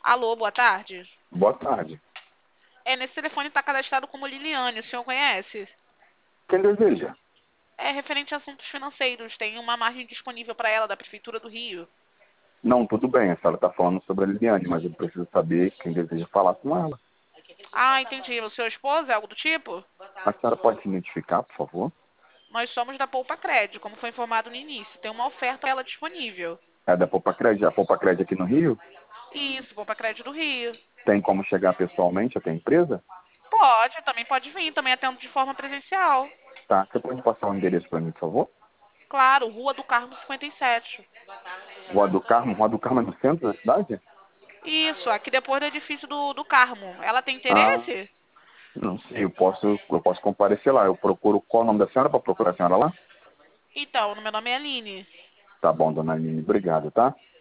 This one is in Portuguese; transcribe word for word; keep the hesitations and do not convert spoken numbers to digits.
Alô, boa tarde. Boa tarde. É, nesse telefone está cadastrado como Liliane, o senhor conhece? Quem deseja? É referente a assuntos financeiros, tem uma margem disponível para ela da Prefeitura do Rio. Não, tudo bem. A senhora está falando sobre a Liliane, mas eu preciso saber quem deseja falar com ela. Ah, entendi. O seu esposo é algo do tipo? A senhora pode se identificar, por favor? Nós somos da Poupa Cred, como foi informado no início. Tem uma oferta para ela disponível. É da Poupa Cred? A Poupa Cred aqui no Rio? Isso, Poupa Cred do Rio. Tem como chegar pessoalmente até a empresa? Pode, também pode vir, também atendo de forma presencial. Tá. Você pode passar o endereço para mim, por favor? Claro, Rua do Carmo cinquenta e sete. Rua do Carmo? Rua do Carmo é no centro da cidade? Isso, aqui depois do edifício do, do Carmo. Ela tem Ah, interesse? não sei. Eu posso, eu posso comparecer lá. Eu procuro qual é o nome da senhora para procurar a senhora lá? Então, meu nome é Aline. Tá bom, dona Aline. Obrigado, tá?